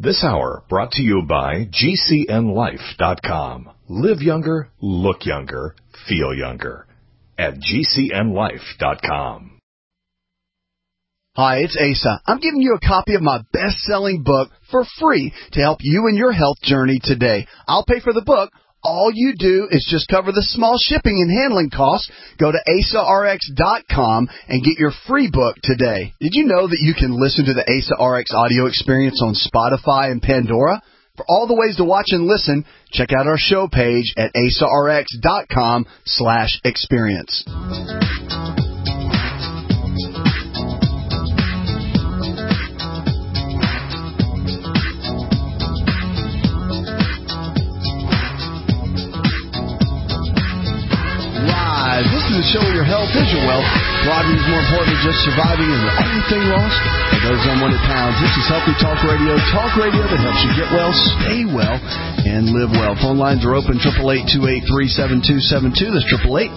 This hour brought to you by GCNLife.com. Live younger, look younger, feel younger. At GCNLife.com. Hi, it's Asa. I'm giving you a copy of my best-selling book for free to help you in your health journey today. I'll pay for the book. All you do is just cover the small shipping and handling costs. Go to AsaRx.com and get your free book today. Did you know that you can listen to the Asa RX audio experience on Spotify and Pandora? For all the ways to watch and listen, check out our show page at AsaRx.com/experience. This is the show where your health is your wealth. Thriving is more important than just surviving. Is there anything lost? For those unwanted pounds, this is Healthy Talk Radio. Talk radio that helps you get well, stay well, and live well. Phone lines are open, 888-283-7272. That's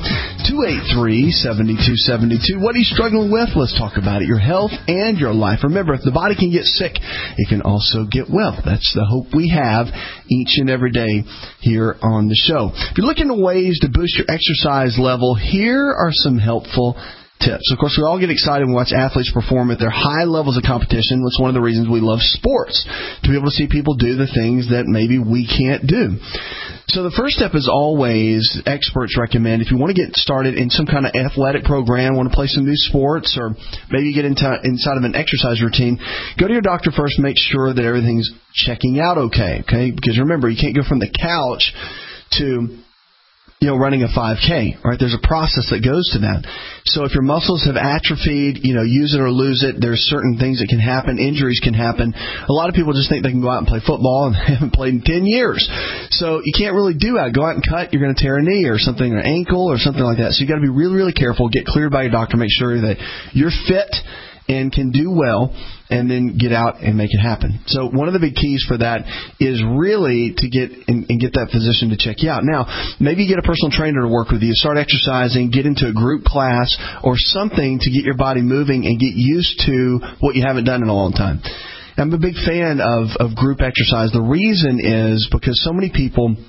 888-283-7272. What are you struggling with? Let's talk about it. Your health and your life. Remember, if the body can get sick, it can also get well. That's the hope we have each and every day here on the show. If you're looking at ways to boost your exercise level, here are some helpful tips. Of course, we all get excited when we watch athletes perform at their high levels of competition. That's one of the reasons we love sports, to be able to see people do the things that maybe we can't do. So the first step is always, experts recommend, if you want to get started in some kind of athletic program, want to play some new sports, or maybe get inside of an exercise routine, go to your doctor first, make sure that everything's checking out okay? Because remember, you can't go from the couch to running a 5K, right? There's a process that goes to that. So if your muscles have atrophied, use it or lose it, there's certain things that can happen. Injuries can happen. A lot of people just think they can go out and play football and they haven't played in 10 years. So you can't really do that. Go out and cut, you're going to tear a knee or something, or an ankle or something like that. So you got to be really, really careful. Get cleared by your doctor. Make sure that you're fit and can do well, and then get out and make it happen. So one of the big keys for that is really to get that physician to check you out. Now, maybe you get a personal trainer to work with you. Start exercising, get into a group class or something to get your body moving and get used to what you haven't done in a long time. I'm a big fan of group exercise. The reason is because so many people,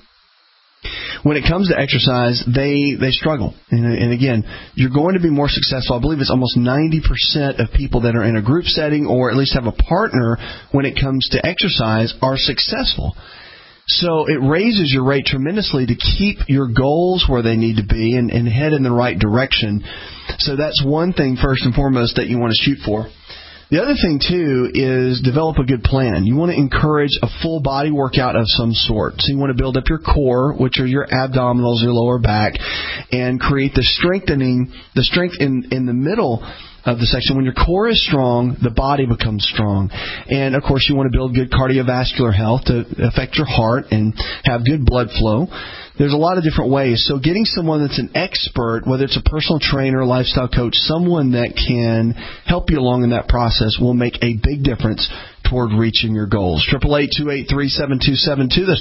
when it comes to exercise, they struggle. And again, you're going to be more successful. I believe it's almost 90% of people that are in a group setting or at least have a partner when it comes to exercise are successful. So it raises your rate tremendously to keep your goals where they need to be and head in the right direction. So that's one thing, first and foremost, that you want to shoot for. The other thing, too, is develop a good plan. You want to encourage a full body workout of some sort. So you want to build up your core, which are your abdominals, your lower back, and create the strength in the middle of the section. When your core is strong, the body becomes strong. And, of course, you want to build good cardiovascular health to affect your heart and have good blood flow. There's a lot of different ways. So getting someone that's an expert, whether it's a personal trainer, lifestyle coach, someone that can help you along in that process will make a big difference toward reaching your goals. 888-283-7272. That's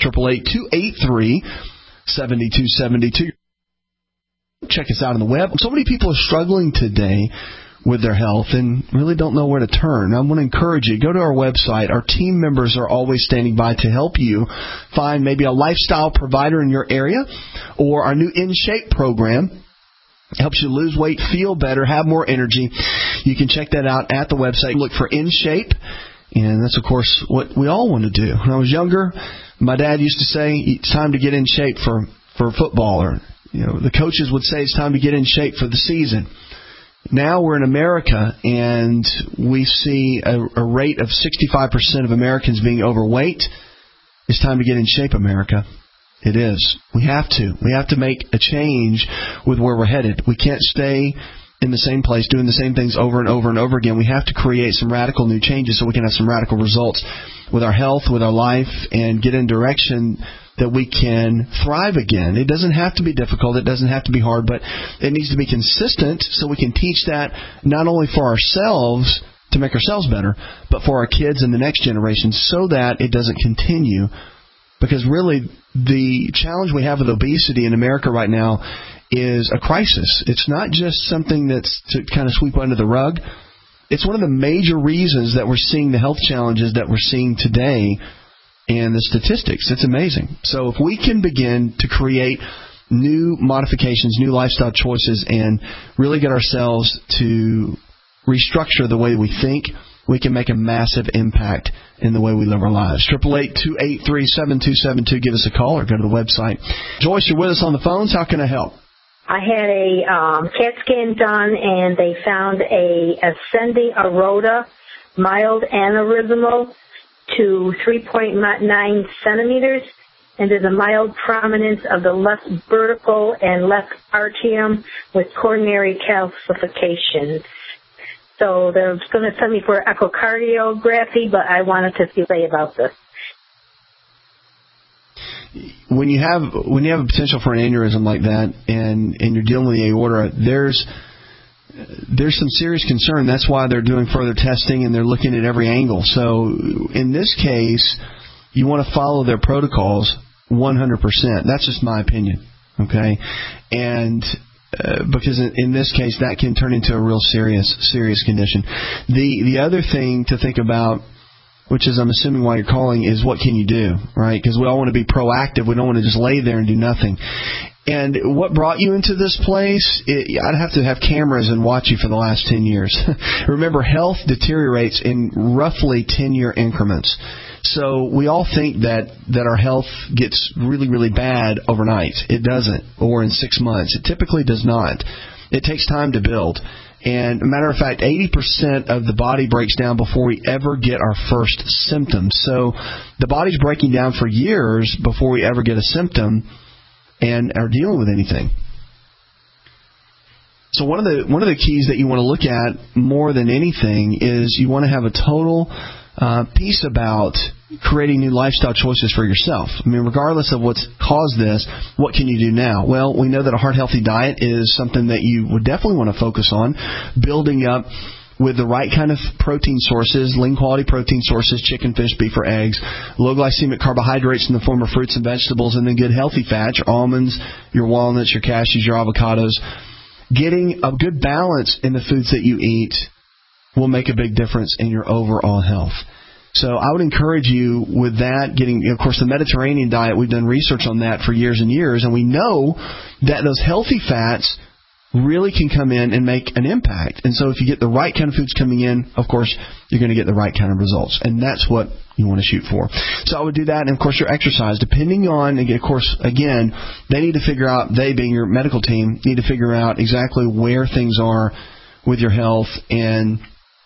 888-283-7272. Check us out on the web. So many people are struggling today with their health and really don't know where to turn. I want to encourage you, go to our website. Our team members are always standing by to help you find maybe a lifestyle provider in your area, or our new In Shape program. It helps you lose weight, feel better, have more energy. You can check that out at the website. Look for In Shape, and that's, of course, what we all want to do. When I was younger, my dad used to say, it's time to get in shape for football, or the coaches would say it's time to get in shape for the season. Now we're in America, and we see a rate of 65% of Americans being overweight. It's time to get in shape, America. It is. We have to. We have to make a change with where we're headed. We can't stay in the same place doing the same things over and over and over again. We have to create some radical new changes so we can have some radical results with our health, with our life, and get in direction that we can thrive again. It doesn't have to be difficult. It doesn't have to be hard, but it needs to be consistent so we can teach that not only for ourselves to make ourselves better, but for our kids and the next generation so that it doesn't continue. Because really, the challenge we have with obesity in America right now is a crisis. It's not just something that's to kind of sweep under the rug. it's one of the major reasons that we're seeing the health challenges that we're seeing today and the statistics. It's amazing. So if we can begin to create new modifications, new lifestyle choices, and really get ourselves to restructure the way we think, we can make a massive impact in the way we live our lives. 888-283-7272. Give us a call or go to the website. Joyce, you're with us on the phones. How can I help? I had a CAT scan done, and they found a ascending aorta, mild aneurysmal to 3.9 centimeters, and there's a mild prominence of the left vertical and left atrium with coronary calcifications. So they're going to send me for echocardiography, but I wanted to see what they say about this. When you have a potential for an aneurysm like that, and you're dealing with the aorta, there's some serious concern. That's why they're doing further testing and they're looking at every angle. So in this case, you want to follow their protocols 100%. That's just my opinion, okay? And because in this case, that can turn into a real serious condition. The other thing to think about, which is I'm assuming why you're calling, is what can you do, right? Because we all want to be proactive. We don't want to just lay there and do nothing. And what brought you into this place, I'd have to have cameras and watch you for the last 10 years. Remember, health deteriorates in roughly 10-year increments. So we all think that our health gets really, really bad overnight. It doesn't, or in 6 months. It typically does not. It takes time to build. And, a matter of fact, 80% of the body breaks down before we ever get our first symptoms. So the body's breaking down for years before we ever get a symptom and are dealing with anything. So one of the keys that you want to look at more than anything is you want to have a total piece about creating new lifestyle choices for yourself. I mean, regardless of what's caused this, what can you do now? Well, we know that a heart-healthy diet is something that you would definitely want to focus on, building up with the right kind of protein sources, lean quality protein sources, chicken, fish, beef, or eggs, low glycemic carbohydrates in the form of fruits and vegetables, and then good healthy fats, your almonds, your walnuts, your cashews, your avocados. Getting a good balance in the foods that you eat will make a big difference in your overall health. So I would encourage you with that, getting, of course, the Mediterranean diet, we've done research on that for years and years, and we know that those healthy fats really can come in and make an impact. And so if you get the right kind of foods coming in, of course, you're going to get the right kind of results. And that's what you want to shoot for. So I would do that. And, of course, your exercise, depending on, and of course, again, they need to figure out, they being your medical team, need to figure out exactly where things are with your health and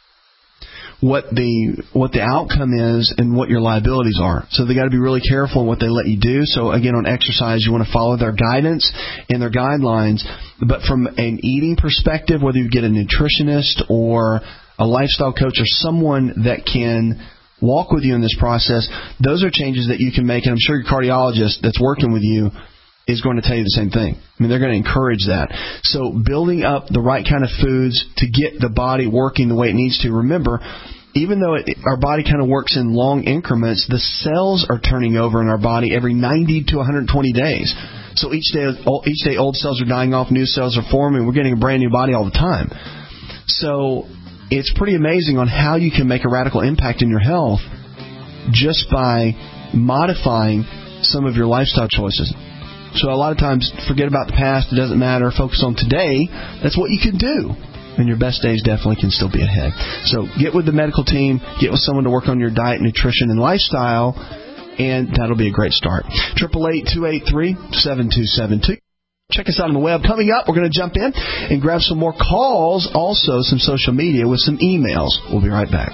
what the outcome is and what your liabilities are. So they got to be really careful in what they let you do. So again, on exercise, you want to follow their guidance and their guidelines. But from an eating perspective, whether you get a nutritionist or a lifestyle coach or someone that can walk with you in this process, those are changes that you can make. And I'm sure your cardiologist that's working with you is going to tell you the same thing. I mean, they're going to encourage that. So building up the right kind of foods to get the body working the way it needs to. Remember, even though our body kind of works in long increments, the cells are turning over in our body every 90 to 120 days. So each day old cells are dying off, new cells are forming. We're getting a brand new body all the time. So it's pretty amazing on how you can make a radical impact in your health just by modifying some of your lifestyle choices. So a lot of times, forget about the past. It doesn't matter. Focus on today. That's what you can do. And your best days definitely can still be ahead. So get with the medical team. Get with someone to work on your diet, nutrition, and lifestyle. And that'll be a great start. 888-283-7272. Check us out on the web. Coming up, we're going to jump in and grab some more calls. Also, some social media with some emails. We'll be right back.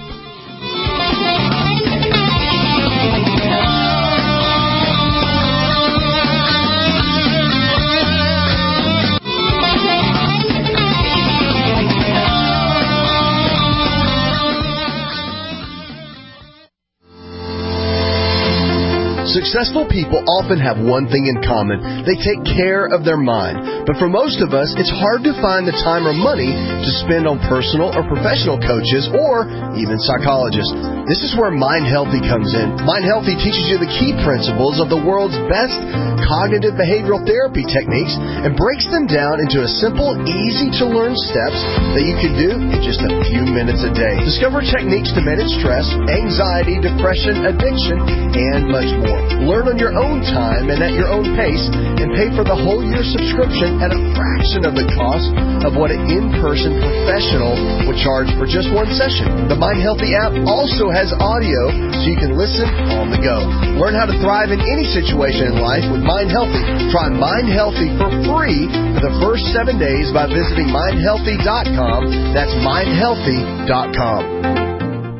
Successful people often have one thing in common. They take care of their mind. But for most of us, it's hard to find the time or money to spend on personal or professional coaches or even psychologists. This is where Mind Healthy comes in. Mind Healthy teaches you the key principles of the world's best cognitive behavioral therapy techniques and breaks them down into a simple, easy-to-learn steps that you can do in just a few minutes a day. Discover techniques to manage stress, anxiety, depression, addiction, and much more. Learn on your own time and at your own pace, and pay for the whole year subscription at a fraction of the cost of what an in-person professional would charge for just one session. The Mind Healthy app also has audio so you can listen on the go. Learn how to thrive in any situation in life with Mind Healthy. Try Mind Healthy for free for the first 7 days by visiting mindhealthy.com. That's mindhealthy.com.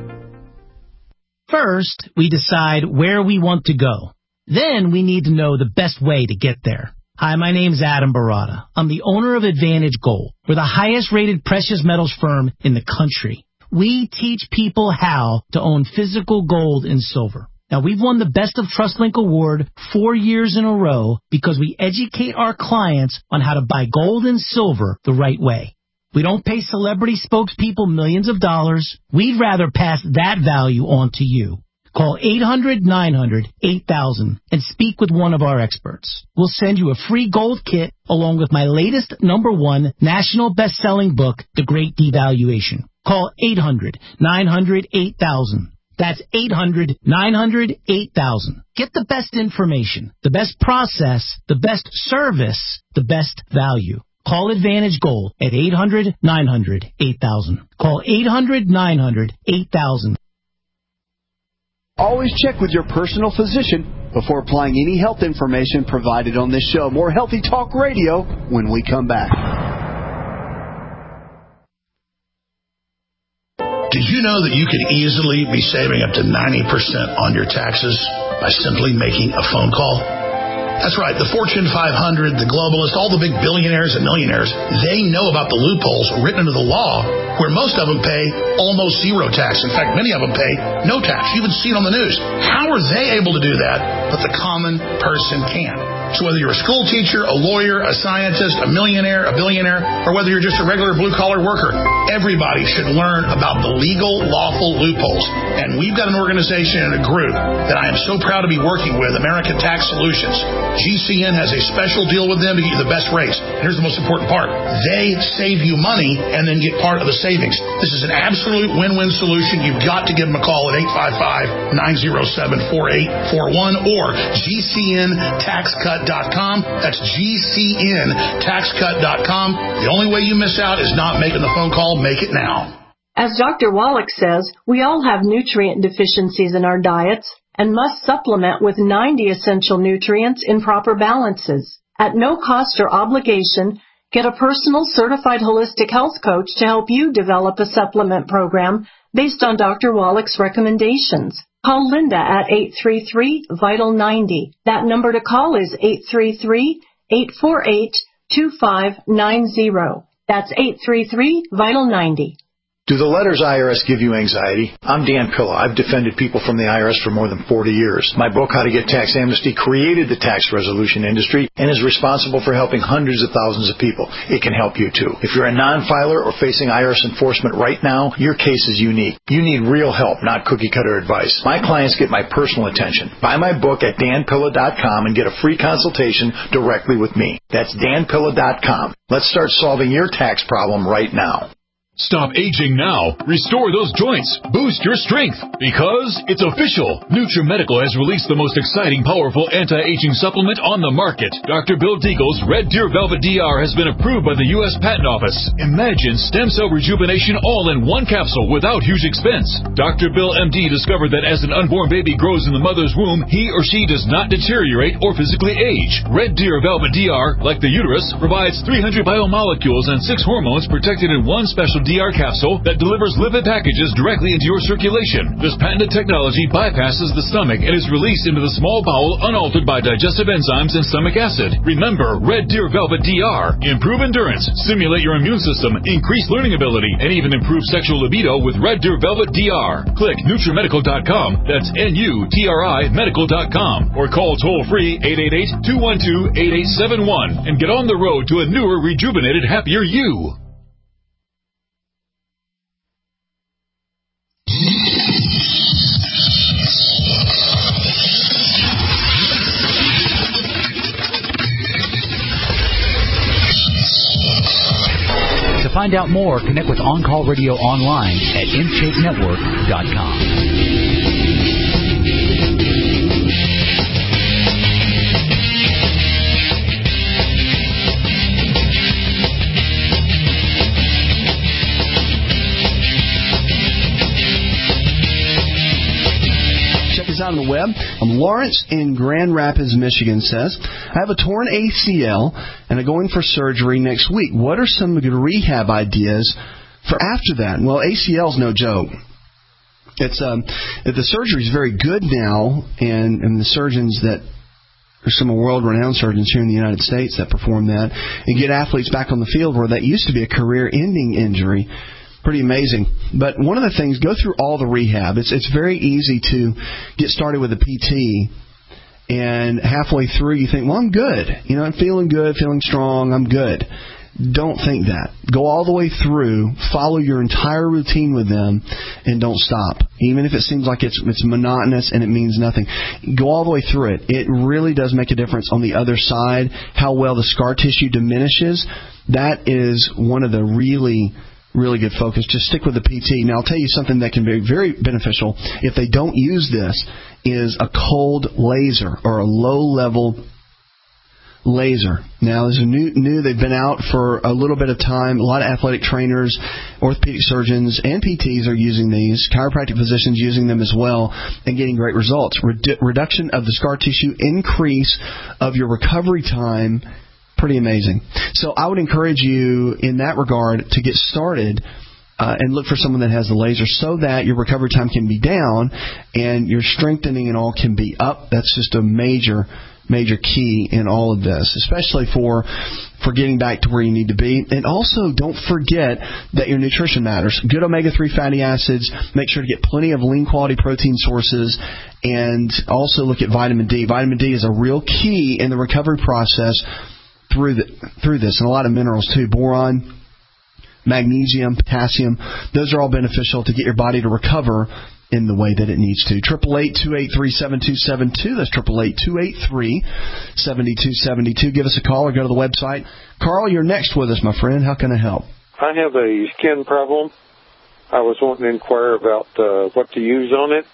First, we decide where we want to go. Then we need to know the best way to get there. Hi, my name's Adam Barada. I'm the owner of Advantage Gold. We're the highest rated precious metals firm in the country. We teach people how to own physical gold and silver. Now, we've won the Best of TrustLink Award 4 years in a row because we educate our clients on how to buy gold and silver the right way. We don't pay celebrity spokespeople millions of dollars. We'd rather pass that value on to you. Call 800-900-8000 and speak with one of our experts. We'll send you a free gold kit along with my latest #1 national best-selling book, The Great Devaluation. Call 800-900-8000. That's 800-900-8000. Get the best information, the best process, the best service, the best value. Call Advantage Gold at 800-900-8000. Call 800-900-8000. Always check with your personal physician before applying any health information provided on this show. More Healthy Talk Radio when we come back. Did you know that you could easily be saving up to 90% on your taxes by simply making a phone call? That's right. The Fortune 500, the globalists, all the big billionaires and millionaires, they know about the loopholes written into the law where most of them pay almost zero tax. In fact, many of them pay no tax. You even see it on the news. How are they able to do that, but the common person can't? So whether you're a school teacher, a lawyer, a scientist, a millionaire, a billionaire, or whether you're just a regular blue-collar worker, everybody should learn about the legal, lawful loopholes. And we've got an organization and a group that I am so proud to be working with, American Tax Solutions. GCN has a special deal with them to get you the best rates. Here's the most important part. They save you money and then get part of the savings. This is an absolute win-win solution. You've got to give them a call at 855-907-4841 or GCNTaxCut.com. That's GCNTaxCut.com. The only way you miss out is not making the phone call. Make it now. As Dr. Wallach says, we all have nutrient deficiencies in our diets and must supplement with 90 essential nutrients in proper balances. At no cost or obligation, get a personal certified holistic health coach to help you develop a supplement program based on Dr. Wallach's recommendations. Call Linda at 833-VITAL-90. That number to call is 833-848-2590. That's 833-VITAL-90. Do the letters IRS give you anxiety? I'm Dan Pilla. I've defended people from the IRS for more than 40 years. My book, How to Get Tax Amnesty, created the tax resolution industry and is responsible for helping hundreds of thousands of people. It can help you too. If you're a non-filer or facing IRS enforcement right now, your case is unique. You need real help, not cookie-cutter advice. My clients get my personal attention. Buy my book at danpilla.com and get a free consultation directly with me. That's danpilla.com. Let's start solving your tax problem right now. Stop aging now. Restore those joints. Boost your strength. Because it's official. NutriMedical has released the most exciting, powerful anti-aging supplement on the market. Dr. Bill Deagle's Red Deer Velvet DR has been approved by the U.S. Patent Office. Imagine stem cell rejuvenation all in one capsule without huge expense. Dr. Bill MD discovered that as an unborn baby grows in the mother's womb, he or she does not deteriorate or physically age. Red Deer Velvet DR, like the uterus, provides 300 biomolecules and 6 hormones protected in one special DR capsule that delivers lipid packages directly into your circulation. This patented technology bypasses the stomach and is released into the small bowel unaltered by digestive enzymes and stomach acid. Remember, Red Deer Velvet DR. Improve endurance, stimulate your immune system, increase learning ability, and even improve sexual libido with Red Deer Velvet DR. Click NutriMedical.com. That's NUTRI Medical.com. Or call toll-free 888-212-8871 and get on the road to a newer, rejuvenated, happier you. To find out more, connect with On Call Radio online at InShapeNetwork.com. Out on the web. Lawrence in Grand Rapids, Michigan says, I have a torn ACL and I'm going for surgery next week. What are some good rehab ideas for after that? Well, ACL is no joke. It's the surgery is very good now, and the surgeons that are some world-renowned surgeons here in the United States that perform that and get athletes back on the field where that used to be a career-ending injury. Pretty amazing. But one of the things, go through all the rehab. It's very easy to get started with a PT, and halfway through you think, well, I'm good. I'm feeling good, feeling strong, I'm good. Don't think that. Go all the way through, follow your entire routine with them, and don't stop. Even if it seems like it's monotonous and it means nothing. Go all the way through it. It really does make a difference on the other side, how well the scar tissue diminishes. That is one of the really good focus. Just stick with the PT. Now, I'll tell you something that can be very beneficial if they don't use this is a cold laser or a low-level laser. Now, there's a new. They've been out for a little bit of time. A lot of athletic trainers, orthopedic surgeons, and PTs are using these. Chiropractic physicians using them as well and getting great results. Reduction of the scar tissue, increase of your recovery time. Pretty amazing. So I would encourage you in that regard to get started and look for someone that has the laser so that your recovery time can be down and your strengthening and all can be up. That's just a major key in all of this, especially for getting back to where you need to be. And also, don't forget that your nutrition matters. Good omega-3 fatty acids. Make sure to get plenty of lean quality protein sources, and also look at vitamin D. Vitamin D is a real key in the recovery process through this, and a lot of minerals too. Boron, magnesium, potassium, those are all beneficial to get your body to recover in the way that it needs to. 888-283-7272. That's 888-283-7272. Give us a call or go to the website. Carl, you're next with us, my friend. How can I help? I have a skin problem. I was wanting to inquire about what to use on it.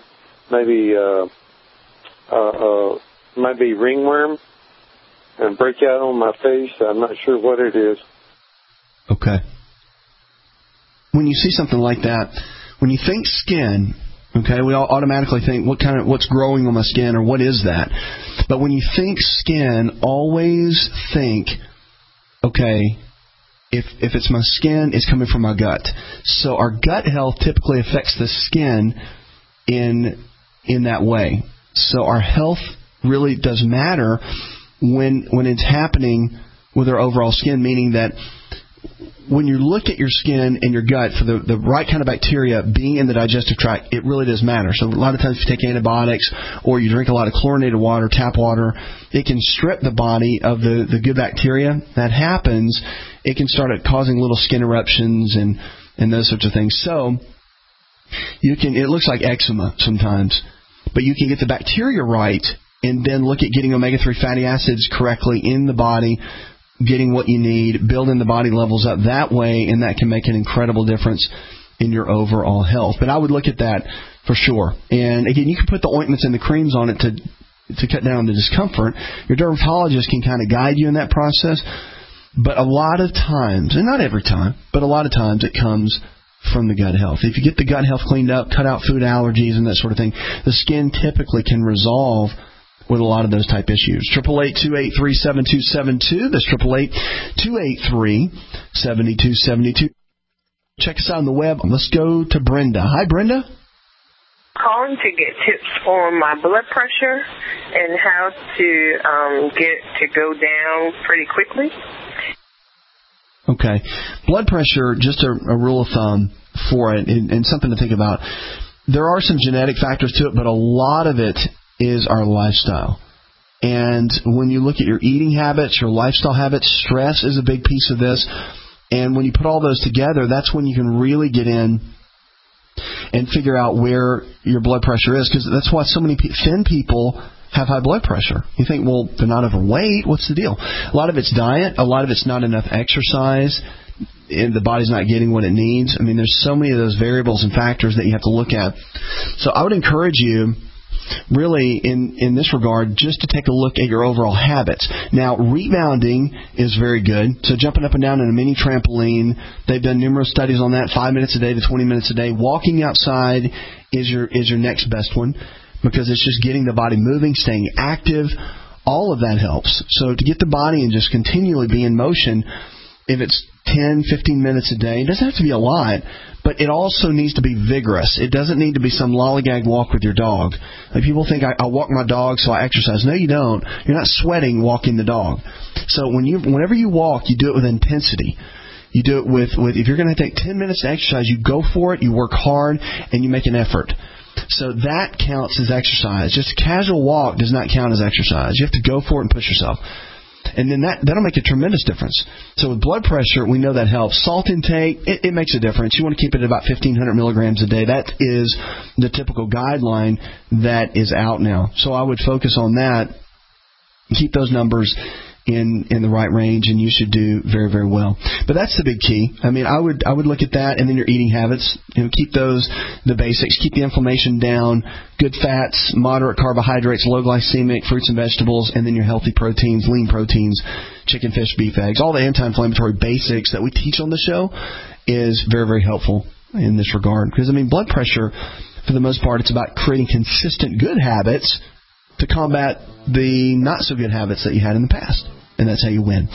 Maybe ringworm and breakout on my face. I'm not sure what it is. Okay. When you see something like that, when you think skin, okay, we all automatically think what's growing on my skin or what is that? But when you think skin, always think, okay, if it's my skin, it's coming from my gut. So our gut health typically affects the skin in that way. So our health really does matter when it's happening with our overall skin, meaning that when you look at your skin and your gut for the right kind of bacteria being in the digestive tract, it really does matter. So a lot of times if you take antibiotics or you drink a lot of chlorinated water, tap water, it can strip the body of the good bacteria. That happens, it can start causing little skin eruptions and those sorts of things. So it looks like eczema sometimes, but you can get the bacteria right and then look at getting omega-3 fatty acids correctly in the body, getting what you need, building the body levels up that way, and that can make an incredible difference in your overall health. But I would look at that for sure. And again, you can put the ointments and the creams on it to cut down the discomfort. Your dermatologist can kind of guide you in that process. But a lot of times, and not every time, but a lot of times it comes from the gut health. If you get the gut health cleaned up, cut out food allergies and that sort of thing, the skin typically can resolve with a lot of those type issues. 888-283-7272. That's 888-283-7272. Check us out on the web. Let's go to Brenda. Hi, Brenda. Calling to get tips on my blood pressure and how to get it to go down pretty quickly. Okay. Blood pressure, just a rule of thumb for it, and something to think about. There are some genetic factors to it, but a lot of it is our lifestyle. And when you look at your eating habits, your lifestyle habits, stress is a big piece of this. And when you put all those together, that's when you can really get in and figure out where your blood pressure is, because that's why so many thin people have high blood pressure. You think, well, they're not overweight. What's the deal? A lot of it's diet. A lot of it's not enough exercise. And the body's not getting what it needs. I mean, there's so many of those variables and factors that you have to look at. So I would encourage you, really, in this regard, just to take a look at your overall habits. Now, rebounding is very good. So jumping up and down in a mini trampoline, they've done numerous studies on that, 5 minutes a day to 20 minutes a day. Walking outside is your next best one, because it's just getting the body moving, staying active. All of that helps. So to get the body and just continually be in motion, if it's 10, 15 minutes a day, it doesn't have to be a lot, but it also needs to be vigorous. It doesn't need to be some lollygag walk with your dog. Like, people think, I walk my dog so I exercise. No, you don't. You're not sweating walking the dog. So whenever you walk, you do it with intensity. You do it with if you're going to take 10 minutes to exercise, you go for it, you work hard, and you make an effort. So that counts as exercise. Just a casual walk does not count as exercise. You have to go for it and push yourself. And then that'll make a tremendous difference. So with blood pressure, we know that helps. Salt intake, it makes a difference. You want to keep it at about 1,500 milligrams a day. That is the typical guideline that is out now. So I would focus on that. Keep those numbers in the right range, and you should do very, very well. But that's the big key. I mean, I would look at that, and then your eating habits. Keep those the basics. Keep the inflammation down. Good fats, moderate carbohydrates, low glycemic, fruits and vegetables, and then your healthy proteins, lean proteins, chicken, fish, beef, eggs. All the anti-inflammatory basics that we teach on the show is very, very helpful in this regard. Because, I mean, blood pressure, for the most part, it's about creating consistent good habits to combat the not-so-good habits that you had in the past. And that's how you win.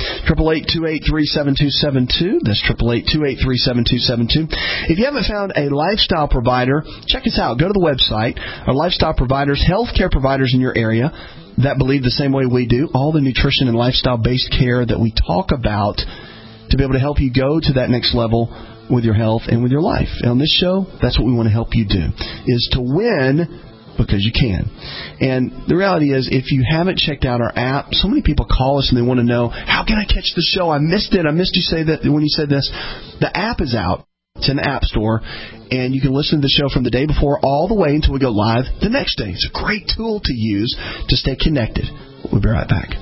888-283-7272. That's 888-283-7272. If you haven't found a lifestyle provider, check us out. Go to the website. Our lifestyle providers, healthcare providers in your area that believe the same way we do, all the nutrition and lifestyle-based care that we talk about to be able to help you go to that next level with your health and with your life. And on this show, that's what we want to help you do, is to win because you can. And the reality is, if you haven't checked out our app, so many people call us and they want to know, how can I catch the show? I missed it. I missed you say that when you said this. The app is out. It's in the App Store, and you can listen to the show from the day before all the way until we go live the next day. It's a great tool to use to stay connected. We'll be right back.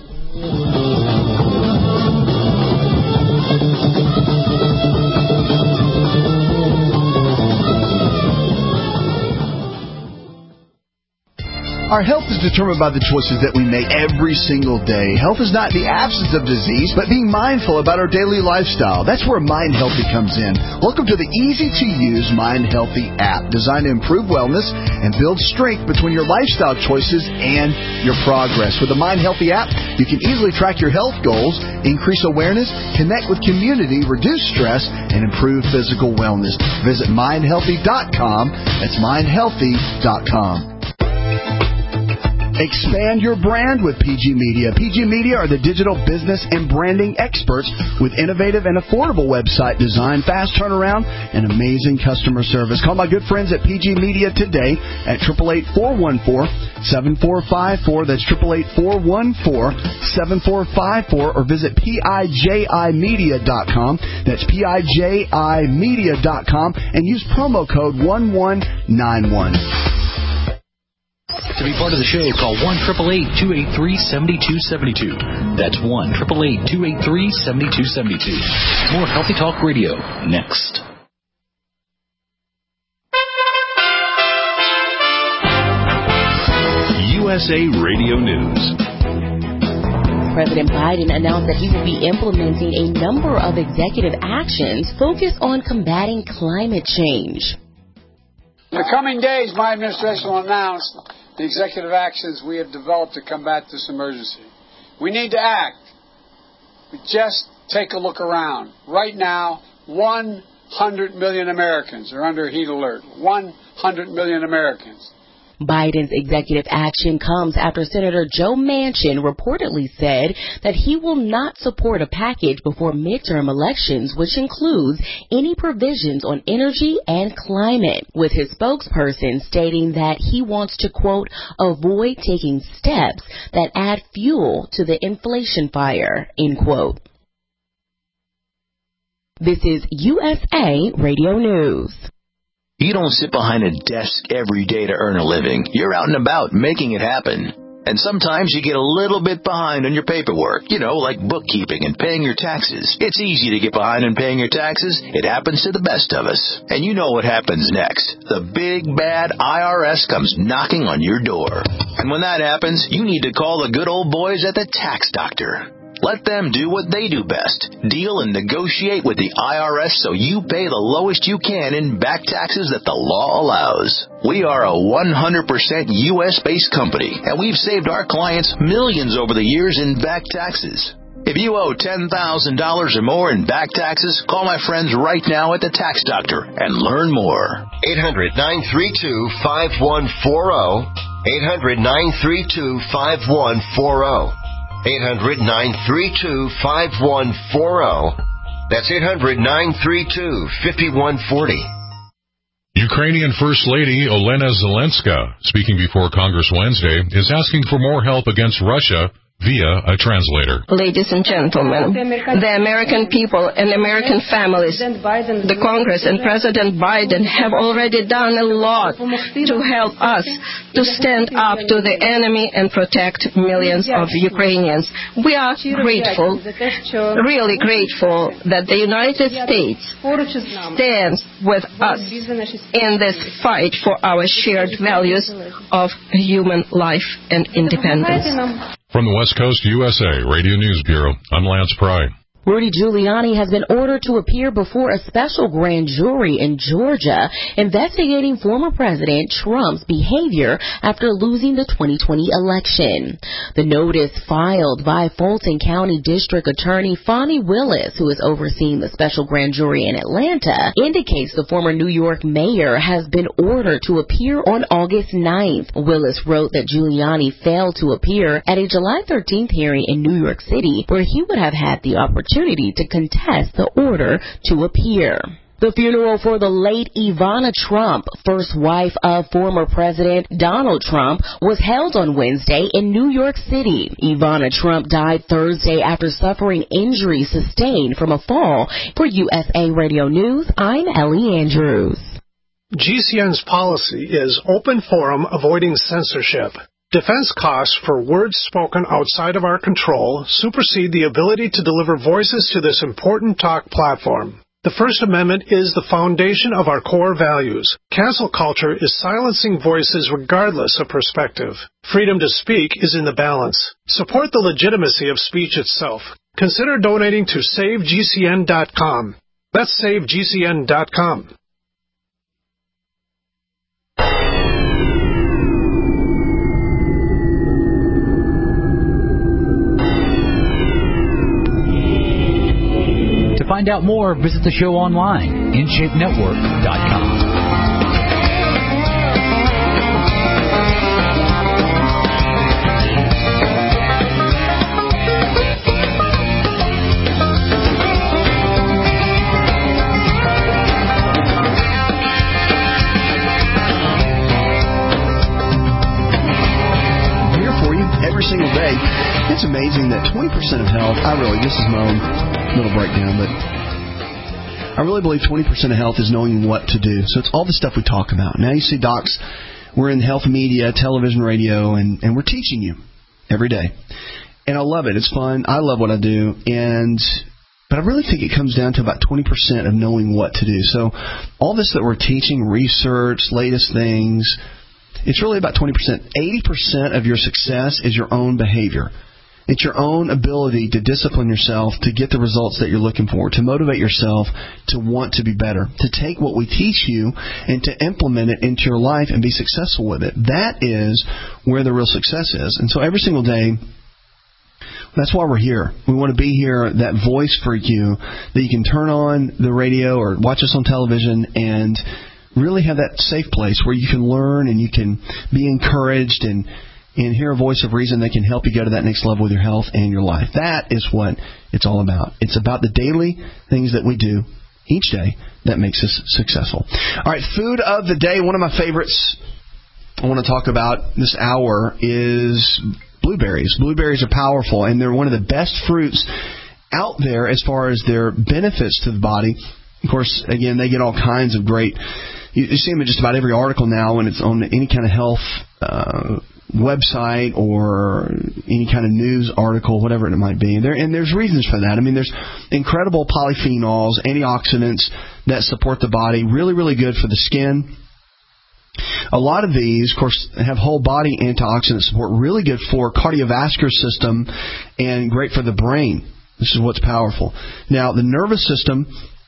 Our health is determined by the choices that we make every single day. Health is not the absence of disease, but being mindful about our daily lifestyle. That's where Mind Healthy comes in. Welcome to the easy-to-use Mind Healthy app, designed to improve wellness and build strength between your lifestyle choices and your progress. With the Mind Healthy app, you can easily track your health goals, increase awareness, connect with community, reduce stress, and improve physical wellness. Visit mindhealthy.com. That's mindhealthy.com. Expand your brand with PG Media. PG Media are the digital business and branding experts with innovative and affordable website design, fast turnaround, and amazing customer service. Call my good friends at PG Media today at 888-414-7454. That's 888-414-7454, or visit PIJImedia.com. That's PIJImedia.com, and use promo code 1191. To be part of the show, call 1-888-283-7272. That's 1-888-283-7272. More Healthy Talk Radio next. USA Radio News. President Biden announced that he will be implementing a number of executive actions focused on combating climate change. In the coming days, my administration will announce the executive actions we have developed to combat this emergency. We need to act. Just take a look around. Right now, 1 100 million Americans are under heat alert. 100 million Americans. Biden's executive action comes after Senator Joe Manchin reportedly said that he will not support a package before midterm elections, which includes any provisions on energy and climate, with his spokesperson stating that he wants to, quote, avoid taking steps that add fuel to the inflation fire, end quote. This is USA Radio News. You don't sit behind a desk every day to earn a living. You're out and about making it happen. And sometimes you get a little bit behind on your paperwork, like bookkeeping and paying your taxes. It's easy to get behind on paying your taxes. It happens to the best of us. And you know what happens next. The big, bad IRS comes knocking on your door. And when that happens, you need to call the good old boys at the Tax Doctor. Let them do what they do best. Deal and negotiate with the IRS so you pay the lowest you can in back taxes that the law allows. We are a 100% U.S.-based company, and we've saved our clients millions over the years in back taxes. If you owe $10,000 or more in back taxes, call my friends right now at the Tax Doctor and learn more. 800-932-5140. 800-932-5140. 800-932-5140. That's 800-932-5140. Ukrainian First Lady Olena Zelenska, speaking before Congress Wednesday, is asking for more help against Russia via a translator. Ladies and gentlemen, the American people and American families, the Congress and President Biden have already done a lot to help us to stand up to the enemy and protect millions of Ukrainians. We are grateful, really grateful, that the United States stands with us in this fight for our shared values of human life and independence. From the West Coast USA Radio News Bureau, I'm Lance Pry. Rudy Giuliani has been ordered to appear before a special grand jury in Georgia investigating former President Trump's behavior after losing the 2020 election. The notice filed by Fulton County District Attorney Fani Willis, who is overseeing the special grand jury in Atlanta, indicates the former New York mayor has been ordered to appear on August 9th. Willis wrote that Giuliani failed to appear at a July 13th hearing in New York City, where he would have had the opportunity to contest the order to appear. The funeral for the late Ivana Trump, first wife of former President Donald Trump, was held on Wednesday in New York City. Ivana Trump died Thursday after suffering injuries sustained from a fall. For USA Radio News, I'm Ellie Andrews. GCN's policy is open forum, avoiding censorship. Defense costs for words spoken outside of our control supersede the ability to deliver voices to this important talk platform. The First Amendment is the foundation of our core values. Cancel culture is silencing voices regardless of perspective. Freedom to speak is in the balance. Support the legitimacy of speech itself. Consider donating to SaveGCN.com. That's SaveGCN.com. To find out more, visit the show online, InShapeNetwork.com. Here for you every single day. It's amazing that 20% of health, this is my own little breakdown, but I really believe 20% of health is knowing what to do. So it's all the stuff we talk about. Now you see docs, we're in health media, television, radio, and we're teaching you every day. And I love it. It's fun. I love what I do. But I really think it comes down to about 20% of knowing what to do. So all this that we're teaching, research, latest things, it's really about 20%. 80% of your success is your own behavior. It's your own ability to discipline yourself, to get the results that you're looking for, to motivate yourself to want to be better, to take what we teach you and to implement it into your life and be successful with it. That is where the real success is. And so every single day That's why we're here. We want to be here, that voice for you, that you can turn on the radio or watch us on television and really have that safe place where you can learn and you can be encouraged and hear a voice of reason that can help you go to that next level with your health and your life. That is what it's all about. It's about the daily things that we do each day that makes us successful. All right, food of the day. One of my favorites I want to talk about this hour is blueberries. Blueberries are powerful, and they're one of the best fruits out there as far as their benefits to the body. Of course, again, they get all kinds of great... You see them in just about every article now when it's on any kind of health website or any kind of news article, whatever it might be. And there's reasons for that. I mean, there's incredible polyphenols, antioxidants that support the body, really, really good for the skin. A lot of these, of course, have whole body antioxidant support, really good for cardiovascular system and great for the brain. This is what's powerful. Now, the nervous system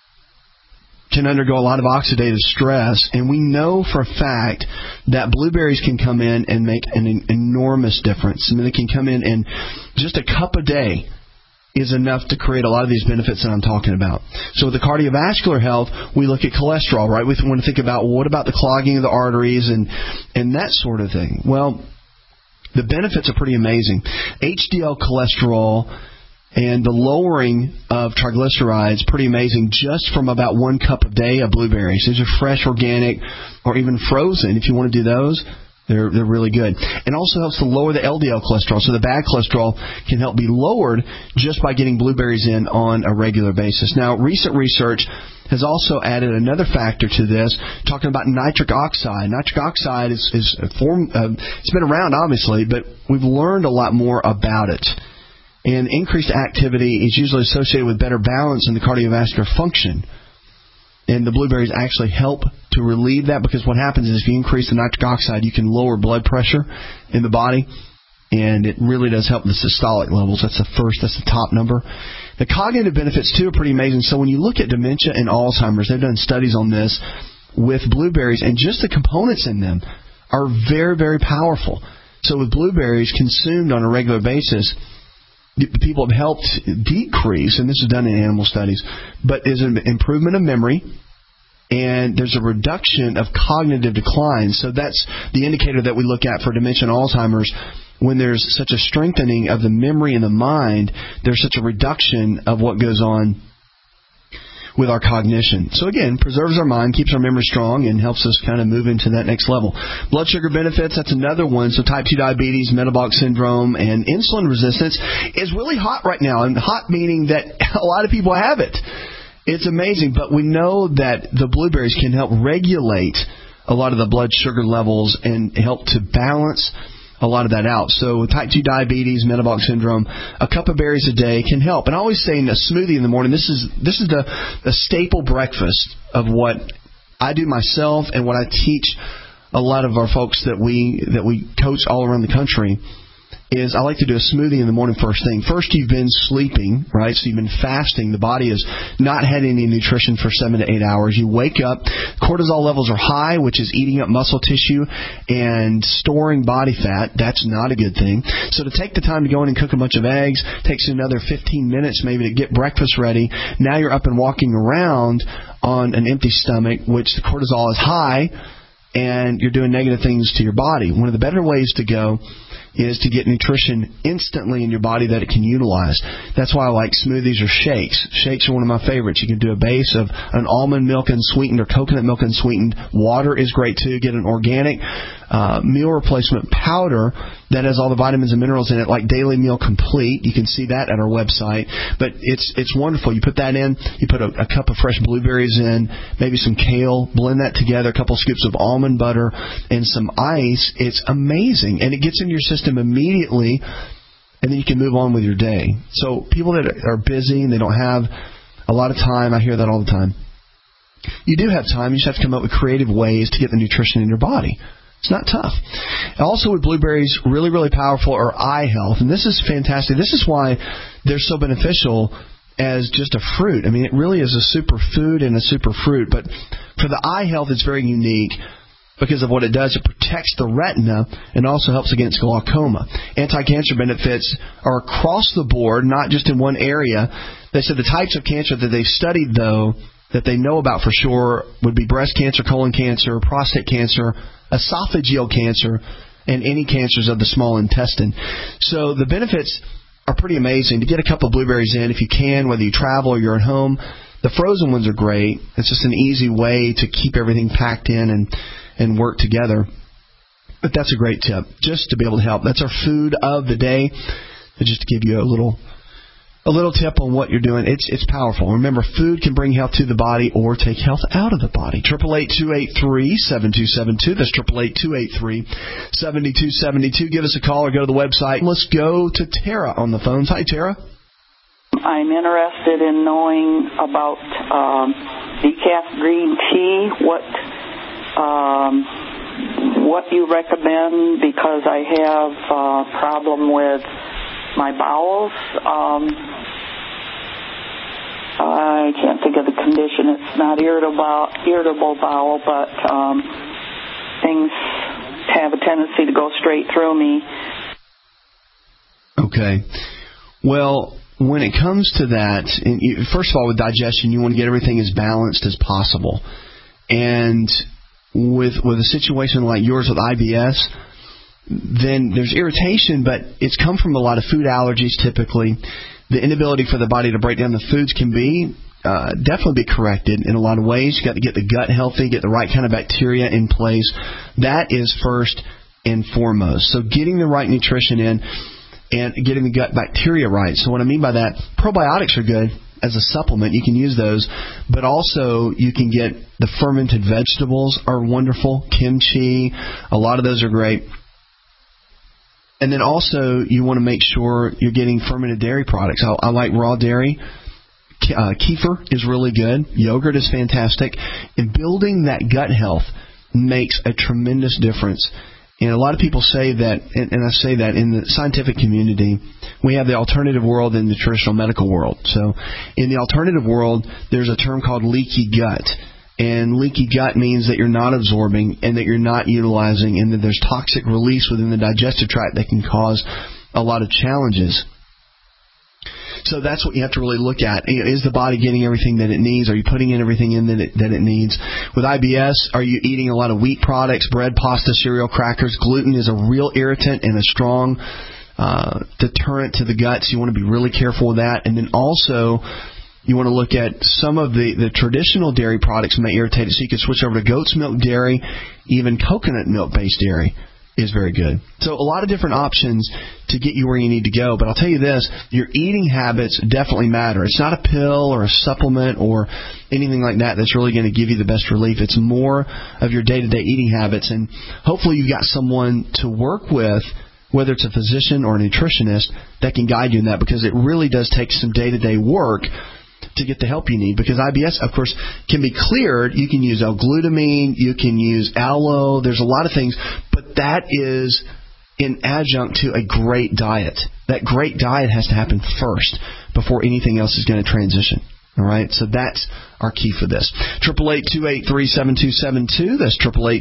can undergo a lot of oxidative stress, and we know for a fact that blueberries can come in and make an enormous difference. I mean, they can come in and just a cup a day is enough to create a lot of these benefits that I'm talking about. So with the cardiovascular health, we look at cholesterol, right? We want to think about, well, what about the clogging of the arteries and that sort of thing? Well, the benefits are pretty amazing. HDL cholesterol and the lowering of triglycerides, pretty amazing, just from about 1 cup a day of blueberries. These are fresh, organic, or even frozen. If you want to do those, they're really good. And also helps to lower the LDL cholesterol. So the bad cholesterol can help be lowered just by getting blueberries in on a regular basis. Now, recent research has also added another factor to this, talking about nitric oxide. Nitric oxide is a form, it's been around, obviously, but we've learned a lot more about it. And increased activity is usually associated with better balance in the cardiovascular function. And the blueberries actually help to relieve that, because what happens is if you increase the nitric oxide, you can lower blood pressure in the body, and it really does help the systolic levels. That's the top number. The cognitive benefits, too, are pretty amazing. So when you look at dementia and Alzheimer's, they've done studies on this with blueberries, and just the components in them are very, very powerful. So with blueberries consumed on a regular basis, people have helped decrease, and this is done in animal studies, but there's an improvement of memory, and there's a reduction of cognitive decline. So that's the indicator that we look at for dementia and Alzheimer's. When there's such a strengthening of the memory and the mind, there's such a reduction of what goes on with our cognition. So again, preserves our mind, keeps our memory strong, and helps us kind of move into that next level. Blood sugar benefits, that's another one. So type 2 diabetes, metabolic syndrome, and insulin resistance is really hot right now. And hot meaning that a lot of people have it. It's amazing. But we know that the blueberries can help regulate a lot of the blood sugar levels and help to balance a lot of that out. So type 2 diabetes, metabolic syndrome, a cup of berries a day can help. And I always say in a smoothie in the morning, this is the staple breakfast of what I do myself and what I teach a lot of our folks that we coach all around the country. Is I like to do a smoothie in the morning first thing. First, you've been sleeping, right? So you've been fasting. The body has not had any nutrition for 7 to 8 hours. You wake up, cortisol levels are high, which is eating up muscle tissue and storing body fat. That's not a good thing. So to take the time to go in and cook a bunch of eggs takes you another 15 minutes maybe to get breakfast ready. Now you're up and walking around on an empty stomach, which the cortisol is high, and you're doing negative things to your body. One of the better ways to go is to get nutrition instantly in your body that it can utilize. That's why I like smoothies or shakes. Shakes are one of my favorites. You can do a base of an almond milk unsweetened or coconut milk unsweetened. Water is great too. Get an organic meal replacement powder that has all the vitamins and minerals in it, like Daily Meal Complete. You can see that at our website. But it's wonderful. You put that in. You put a cup of fresh blueberries in, maybe some kale. Blend that together. A couple scoops of almond butter and some ice. It's amazing, and it gets in your system immediately, and then you can move on with your day. So people that are busy and they don't have a lot of time, I hear that all the time. You do have time. You just have to come up with creative ways to get the nutrition in your body. It's not tough. Also with blueberries, really, really powerful are eye health. And this is fantastic. This is why they're so beneficial as just a fruit. I mean, it really is a superfood and a superfruit. But for the eye health, it's very unique. because of what it does. It protects the retina and also helps against glaucoma. Anti-cancer benefits are across the board, not just in one area. They said the types of cancer that they've studied, though, that they know about for sure would be breast cancer, colon cancer, prostate cancer, esophageal cancer, and any cancers of the small intestine. So the benefits are pretty amazing. To get a couple of blueberries in, if you can, whether you travel or you're at home, the frozen ones are great. It's just an easy way to keep everything packed in and work together. But that's a great tip, just to be able to help. That's our food of the day. Just to give you a little tip on what you're doing. It's powerful. Remember, food can bring health to the body or take health out of the body. 888-283-7272. That's 888-283-7272. Give us a call or go to the website. Let's go to Tara on the phones. Hi, Tara. I'm interested in knowing about decaf green tea. What you recommend, because I have a problem with my bowels. I can't think of the condition. It's not irritable bowel, but things have a tendency to go straight through me. Okay. Well, when it comes to that, first of all, with digestion, you want to get everything as balanced as possible. And with a situation like yours with IBS, then there's irritation, but it's come from a lot of food allergies typically. The inability for the body to break down the foods can be definitely be corrected in a lot of ways. You've got to get the gut healthy, get the right kind of bacteria in place. That is first and foremost. So getting the right nutrition in and getting the gut bacteria right. So what I mean by that, probiotics are good as a supplement. You can use those, but also you can get the fermented vegetables are wonderful. Kimchi, a lot of those are great. And then also you want to make sure you're getting fermented dairy products. I like raw dairy. Kefir is really good. Yogurt is fantastic. And building that gut health makes a tremendous difference. And a lot of people say that, and I say that in the scientific community, we have the alternative world and the traditional medical world. So in the alternative world, there's a term called leaky gut. And leaky gut means that you're not absorbing and that you're not utilizing, and that there's toxic release within the digestive tract that can cause a lot of challenges. So that's what you have to really look at. Is the body getting everything that it needs? Are you putting in everything in that it needs? With IBS, are you eating a lot of wheat products, bread, pasta, cereal, crackers? Gluten is a real irritant and a strong deterrent to the gut, so you want to be really careful with that. And then also, you want to look at some of the traditional dairy products may irritate it, so you can switch over to goat's milk dairy. Even coconut milk-based dairy is very good. So a lot of different options to get you where you need to go. But I'll tell you this, your eating habits definitely matter. It's not a pill or a supplement or anything like that that's really going to give you the best relief. It's more of your day-to-day eating habits. And hopefully you've got someone to work with, whether it's a physician or a nutritionist, that can guide you in that, because it really does take some day-to-day work to get the help you need. Because IBS, of course, can be cleared. You can use L-glutamine, you can use aloe, there's a lot of things, but that is in adjunct to a great diet. That great diet has to happen first before anything else is going to transition. All right, so that's our key for this. 888-283-7272. That's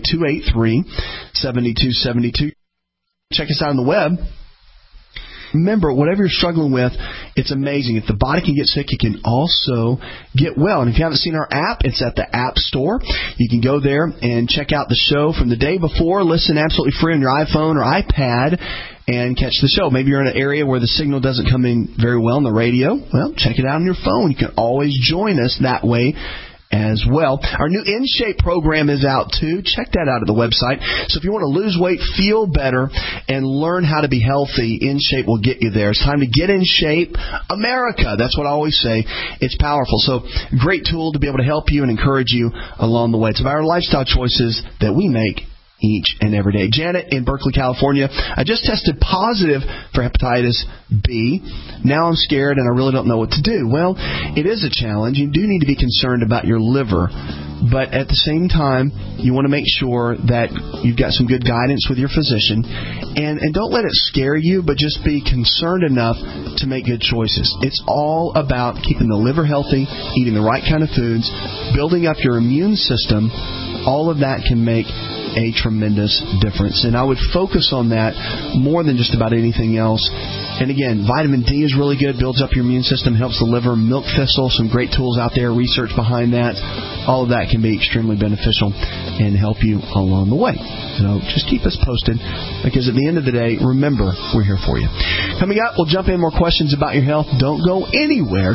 888-283-7272. Check us out on the web. Remember, whatever you're struggling with, it's amazing. If the body can get sick, it can also get well. And if you haven't seen our app, it's at the App Store. You can go there and check out the show from the day before. Listen absolutely free on your iPhone or iPad and catch the show. Maybe you're in an area where the signal doesn't come in very well on the radio. Well, check it out on your phone. You can always join us that way as well. Our new InShape program is out too. Check that out at the website. So if you want to lose weight, feel better, and learn how to be healthy, InShape will get you there. It's time to get in shape, America. That's what I always say. It's powerful. So great tool to be able to help you and encourage you along the way. It's about our lifestyle choices that we make each and every day. Janet in Berkeley, California. I just tested positive for hepatitis B. Now I'm scared and I really don't know what to do. Well, it is a challenge. You do need to be concerned about your liver. But at the same time, you want to make sure that you've got some good guidance with your physician. And don't let it scare you, but just be concerned enough to make good choices. It's all about keeping the liver healthy, eating the right kind of foods, building up your immune system. All of that can make a tremendous difference. And I would focus on that more than just about anything else. And again, vitamin D is really good, builds up your immune system, helps the liver. Milk thistle, some great tools out there, research behind that. All of that can be extremely beneficial and help you along the way. So just keep us posted, because at the end of the day, remember, we're here for you. Coming up, we'll jump in more questions about your health. Don't go anywhere.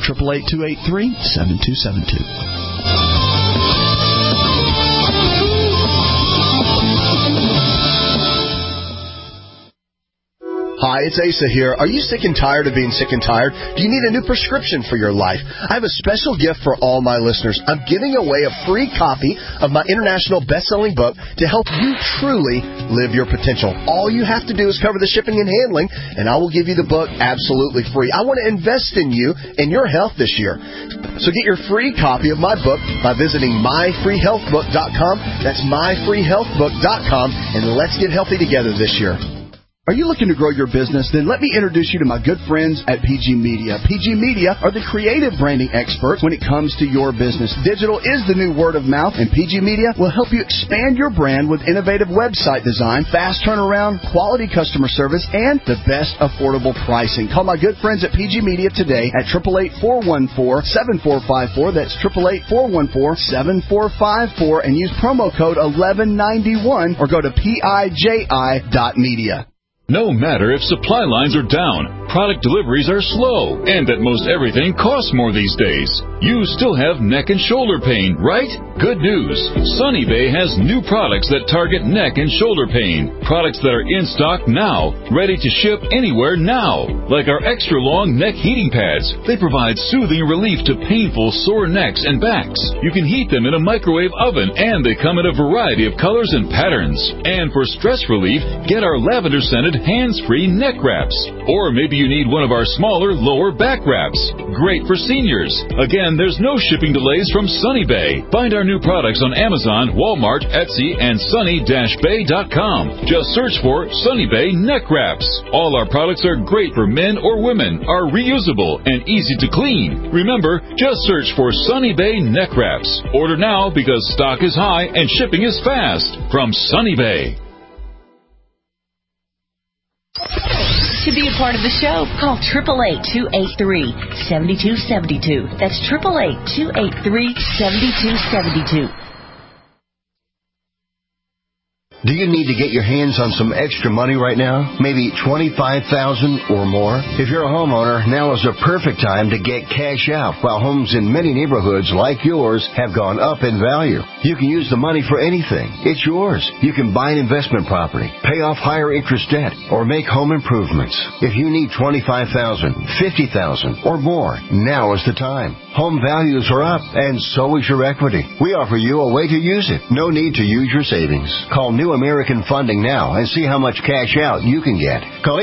888-283-7272. Hi, it's Asa here. Are you sick and tired of being sick and tired? Do you need a new prescription for your life? I have a special gift for all my listeners. I'm giving away a free copy of my international best-selling book to help you truly live your potential. All you have to do is cover the shipping and handling, and I will give you the book absolutely free. I want to invest in you and your health this year. So get your free copy of my book by visiting myfreehealthbook.com. That's myfreehealthbook.com, and let's get healthy together this year. Are you looking to grow your business? Then let me introduce you to my good friends at PG Media. PG Media are the creative branding experts when it comes to your business. Digital is the new word of mouth, and PG Media will help you expand your brand with innovative website design, fast turnaround, quality customer service, and the best affordable pricing. Call my good friends at PG Media today at 888-414-7454. That's 888-414-7454, and use promo code 1191 or go to PIJI.media. No matter if supply lines are down, product deliveries are slow, and that most everything costs more these days, you still have neck and shoulder pain, right? Good news. Sunny Bay has new products that target neck and shoulder pain. Products that are in stock now, ready to ship anywhere now. Like our extra long neck heating pads. They provide soothing relief to painful sore necks and backs. You can heat them in a microwave oven, and they come in a variety of colors and patterns. And for stress relief, get our lavender-scented hands-free neck wraps. Or maybe you need one of our smaller lower back wraps. Great for seniors. Again, there's no shipping delays from Sunny Bay. Find our new products on Amazon, Walmart, Etsy, and sunny-bay.com. Just search for Sunny Bay neck wraps. All our products are great for men or women, are reusable, and easy to clean. Remember, just search for Sunny Bay neck wraps. Order now because stock is high and shipping is fast. From Sunny Bay. To be a part of the show, call 888-283-7272. That's 888-283-7272. Do you need to get your hands on some extra money right now? Maybe $25,000 or more? If you're a homeowner, now is the perfect time to get cash out while homes in many neighborhoods like yours have gone up in value. You can use the money for anything. It's yours. You can buy an investment property, pay off higher interest debt, or make home improvements. If you need $25,000, $50,000 or more, now is the time. Home values are up, and so is your equity. We offer you a way to use it. No need to use your savings. Call New American Funding now and see how much cash out you can get. Call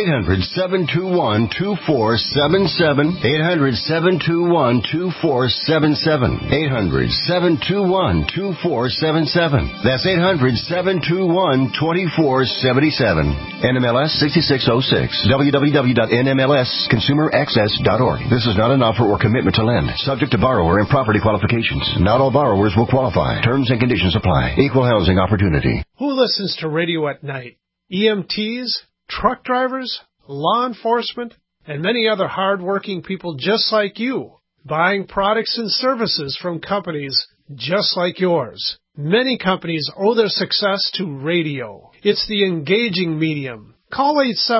800-721-2477. 800-721-2477. 800-721-2477. That's 800-721-2477. NMLS 6606. www.nmlsconsumeraccess.org. This is not an offer or commitment to lend. Subject to borrower and property qualifications. Not all borrowers will qualify. Terms and conditions apply. Equal housing opportunity. Who listens to radio at night? EMTs, truck drivers, law enforcement, and many other hard-working people just like you, buying products and services from companies just like yours. Many companies owe their success to radio. It's the engaging medium. Call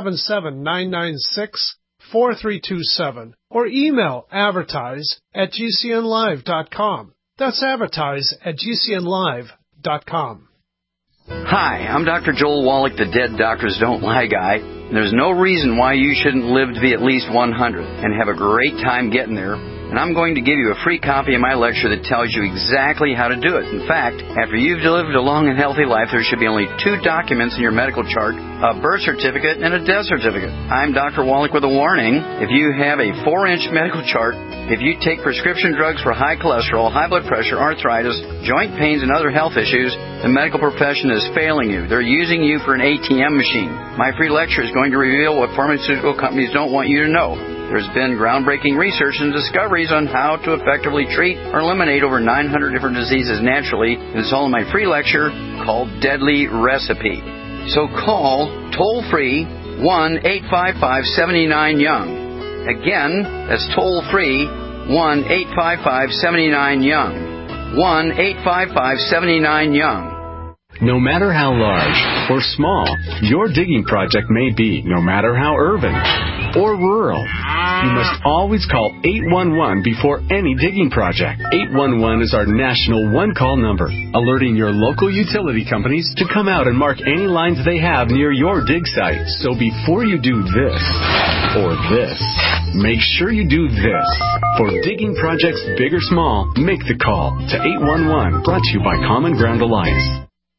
877-996-4327 or email advertise@gcnlive.com. That's advertise@gcnlive.com. Hi, I'm Dr. Joel Wallach, the Dead Doctors Don't Lie guy. There's no reason why you shouldn't live to be at least 100 and have a great time getting there. And I'm going to give you a free copy of my lecture that tells you exactly how to do it. In fact, after you've lived a long and healthy life, there should be only 2 documents in your medical chart, a birth certificate and a death certificate. I'm Dr. Wallach with a warning. If you have a 4-inch medical chart, if you take prescription drugs for high cholesterol, high blood pressure, arthritis, joint pains, and other health issues, the medical profession is failing you. They're using you for an ATM machine. My free lecture is going to reveal what pharmaceutical companies don't want you to know. There's been groundbreaking research and discoveries on how to effectively treat or eliminate over 900 different diseases naturally. And it's all in my free lecture, called Deadly Recipe. So call toll-free 1-855-79-YOUNG. Again, that's toll-free 1-855-79-YOUNG. 1-855-79-YOUNG. No matter how large or small your digging project may be, no matter how urban or rural, you must always call 811 before any digging project. 811 is our national one-call number, alerting your local utility companies to come out and mark any lines they have near your dig site. So before you do this or this, make sure you do this. For digging projects big or small, make the call to 811, brought to you by Common Ground Alliance.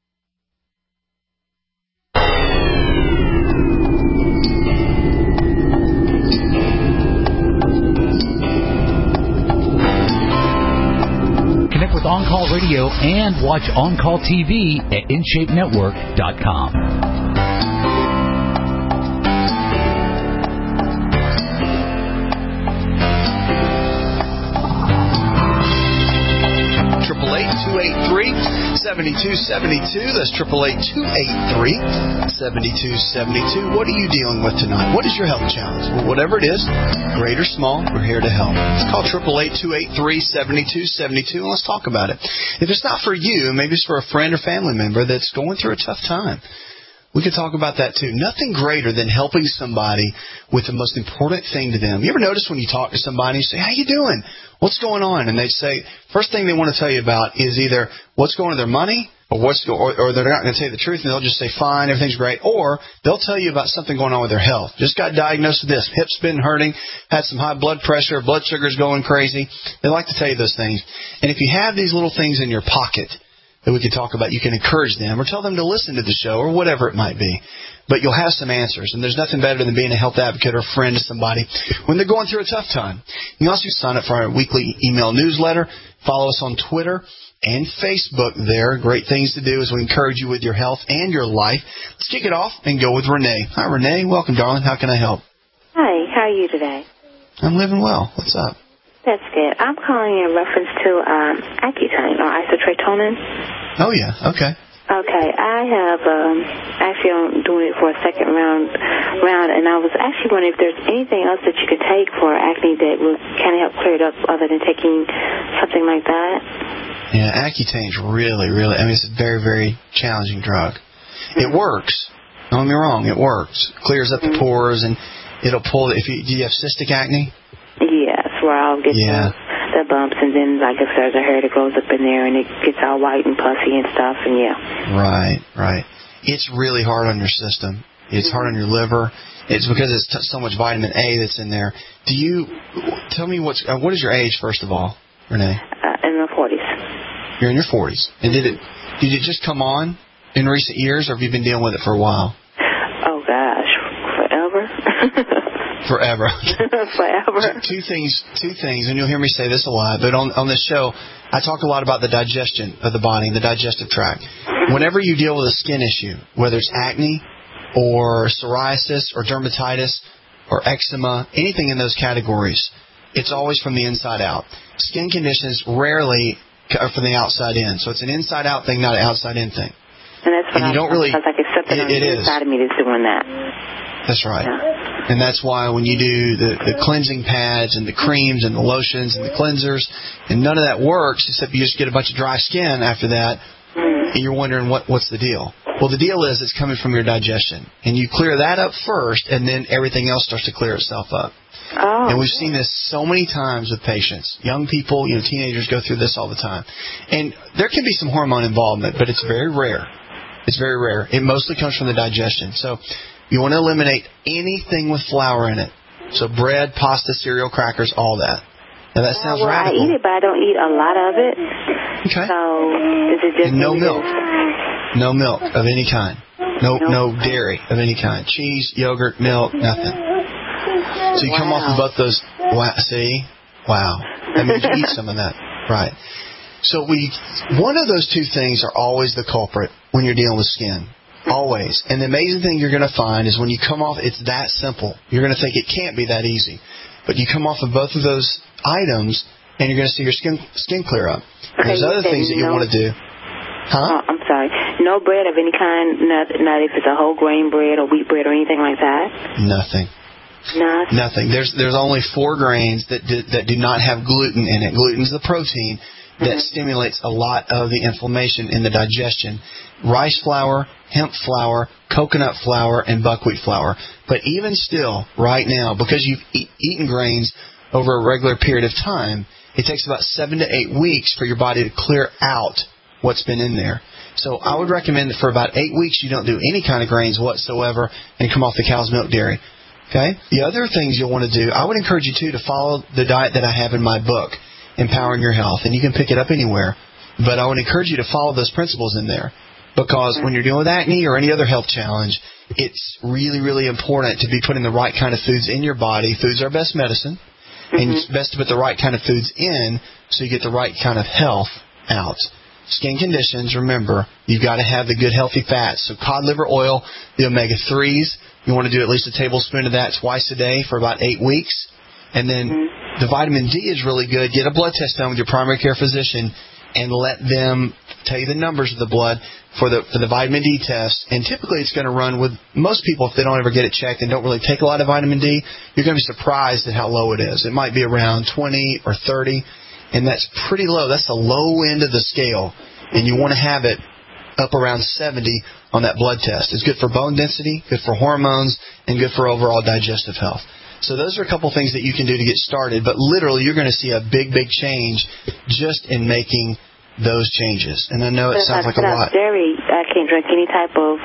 With On Call Radio and watch On Call TV at InShapeNetwork.com. 888-283-7272. That's 888-283-7272. What are you dealing with tonight? What is your health challenge? Well, whatever it is, great or small, we're here to help. Let's call 888-283-7272 and let's talk about it. If it's not for you, maybe it's for a friend or family member that's going through a tough time. We could talk about that too. Nothing greater than helping somebody with the most important thing to them. You ever notice when you talk to somebody, you say, "How you doing? What's going on?" And they say, first thing they want to tell you about is either what's going on with their money, or they're not going to tell you the truth, and they'll just say, "Fine, everything's great," or they'll tell you about something going on with their health. Just got diagnosed with this, hip's been hurting, had some high blood pressure, blood sugar's going crazy. They like to tell you those things. And if you have these little things in your pocket that we could talk about, you can encourage them or tell them to listen to the show or whatever it might be. But you'll have some answers, and there's nothing better than being a health advocate or a friend to somebody when they're going through a tough time. You can also sign up for our weekly email newsletter. Follow us on Twitter and Facebook there. Great things to do as we encourage you with your health and your life. Let's kick it off and go with Renee. Hi, Renee. Welcome, darling. How can I help? Hi. How are you today? I'm living well. What's up? That's good. I'm calling in reference to Accutane or isotretinoin. Oh, yeah. Okay. Okay. I have actually I'm doing it for a second round, and I was actually wondering if there's anything else that you could take for acne that will kind of help clear it up other than taking something like that. Yeah, Accutane's really, I mean, it's a very, very challenging drug. It works. Don't get me wrong. It works. Clears up the pores, and it'll pull. Do you have cystic acne? Yes, where I'll get the bumps, and then like if there's a hair that grows up in there, and it gets all white and puffy and stuff, and Right. It's really hard on your system. It's hard on your liver. It's because it's so much vitamin A that's in there. Do you tell me what is your age first of all, Renee? In my 40s. You're in your 40s, and did it just come on in recent years, or have you been dealing with it for a while? Oh gosh, forever. Forever. Forever. Two things, and you'll hear me say this a lot, but on this show, I talk a lot about the digestion of the body and the digestive tract. Whenever you deal with a skin issue, whether it's acne or psoriasis or dermatitis or eczema, anything in those categories, it's always from the inside out. Skin conditions rarely are from the outside in, so it's an inside-out thing, not an outside-in thing. And that's what because I can accept it on the inside of me that's doing that. That's right. Yeah. And that's why when you do the cleansing pads and the creams and the lotions and the cleansers, and none of that works except you just get a bunch of dry skin after that, and you're wondering what's the deal. Well, the deal is it's coming from your digestion. And you clear that up first, and then everything else starts to clear itself up. Oh. And we've seen this so many times with patients. Young people, teenagers go through this all the time. And there can be some hormone involvement, but it's very rare. It's very rare. It mostly comes from the digestion. So you want to eliminate anything with flour in it. So bread, pasta, cereal, crackers, all that. Now that sounds radical. I eat it, but I don't eat a lot of it. Okay. So is it just no milk? No milk of any kind. No dairy of any kind. Cheese, yogurt, milk, nothing. So you come off of both those. Wow. That means you eat some of that, right? So one of those two things are always the culprit when you're dealing with skin. Always. And the amazing thing you're going to find is when you come off, it's that simple. You're going to think it can't be that easy. But you come off of both of those items, and you're going to see your skin clear up. And there's other things that you want to do. Huh? Oh, I'm sorry. No bread of any kind, not if it's a whole grain bread or wheat bread or anything like that? Nothing. Nothing. There's only 4 grains that do not have gluten in it. Gluten is the protein that stimulates a lot of the inflammation in the digestion. Rice flour, hemp flour, coconut flour, and buckwheat flour. But even still, right now, because you've eaten grains over a regular period of time, it takes about 7 to 8 weeks for your body to clear out what's been in there. So I would recommend that for about 8 weeks you don't do any kind of grains whatsoever and come off the cow's milk dairy. Okay? The other things you'll want to do, I would encourage you, too, to follow the diet that I have in my book, Empowering Your Health. And you can pick it up anywhere. But I would encourage you to follow those principles in there. Because when you're dealing with acne or any other health challenge, it's really, really important to be putting the right kind of foods in your body. Foods are best medicine. And it's best to put the right kind of foods in so you get the right kind of health out. Skin conditions, remember, you've got to have the good healthy fats. So cod liver oil, the omega-3s, you want to do at least a tablespoon of that twice a day for about 8 weeks. And then the vitamin D is really good. Get a blood test done with your primary care physician and let them tell you the numbers of the blood for the vitamin D test. And typically it's going to run with most people, if they don't ever get it checked and don't really take a lot of vitamin D, you're going to be surprised at how low it is. It might be around 20 or 30, and that's pretty low. That's the low end of the scale, and you want to have it up around 70 on that blood test. It's good for bone density, good for hormones, and good for overall digestive health. So those are a couple things that you can do to get started, but literally you're going to see a big, big change just in making those changes. And I know it sounds like a lot. Dairy, I can't drink any type of,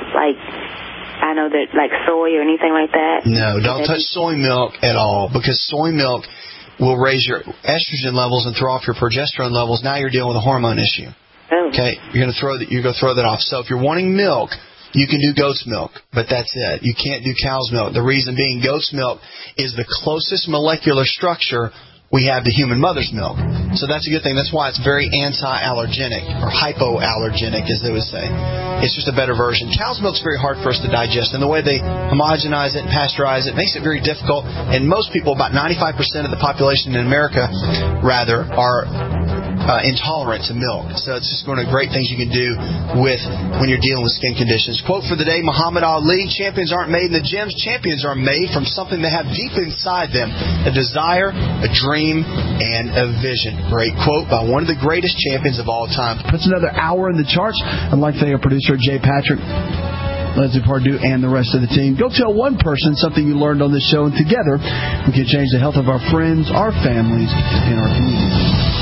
I know that, soy or anything like that. No, don't touch soy milk at all, because soy milk will raise your estrogen levels and throw off your progesterone levels. Now you're dealing with a hormone issue. Oh. Okay, you're going to throw that off. So if you're wanting milk, you can do goat's milk, but that's it. You can't do cow's milk. The reason being, goat's milk is the closest molecular structure we have to human mother's milk. So that's a good thing. That's why it's very anti-allergenic, or hypoallergenic, as they would say. It's just a better version. Cow's milk's very hard for us to digest, and the way they homogenize it and pasteurize it makes it very difficult. And most people, about 95% of the population in America, are intolerant to milk. So it's just one of the great things you can do when you're dealing with skin conditions. Quote for the day, Muhammad Ali: champions aren't made in the gyms. Champions are made from something they have deep inside them: a desire, a dream, and a vision. Great quote by one of the greatest champions of all time. Puts another hour in the charts. I'd like to thank our producer, Jay Patrick, Leslie Pardue, and the rest of the team. Go tell one person something you learned on this show, and together we can change the health of our friends, our families, and our communities.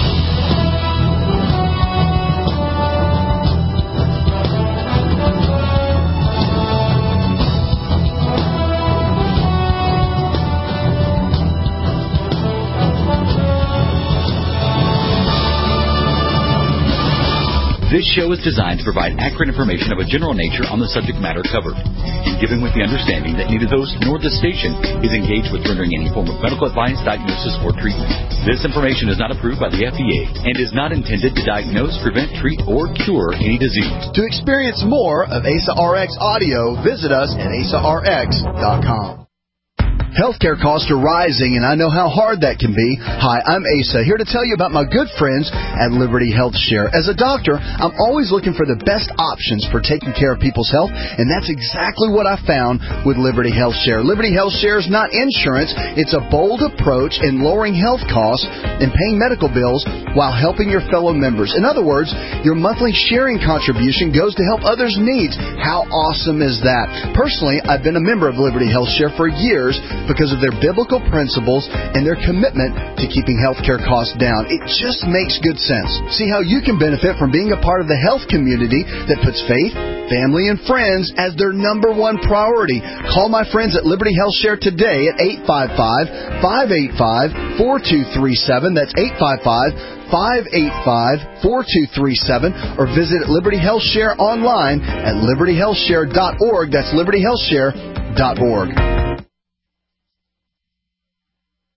This show is designed to provide accurate information of a general nature on the subject matter covered, given with the understanding that neither the host nor the station is engaged with rendering any form of medical advice, diagnosis, or treatment. This information is not approved by the FDA and is not intended to diagnose, prevent, treat, or cure any disease. To experience more of ASA RX audio, visit us at asarx.com. Healthcare costs are rising, and I know how hard that can be. Hi, I'm Asa, here to tell you about my good friends at Liberty Health Share. As a doctor, I'm always looking for the best options for taking care of people's health, and that's exactly what I found with Liberty Health Share. Liberty Health Share is not insurance. It's a bold approach in lowering health costs and paying medical bills while helping your fellow members. In other words, your monthly sharing contribution goes to help others' needs. How awesome is that? Personally, I've been a member of Liberty Health Share for years because of their biblical principles and their commitment to keeping healthcare costs down. It just makes good sense. See how you can benefit from being a part of the health community that puts faith, family, and friends as their number one priority. Call my friends at Liberty Health Share today at 855-585-4237. That's 855-585-4237, or visit Liberty Health Share online at libertyhealthshare.org. That's libertyhealthshare.org.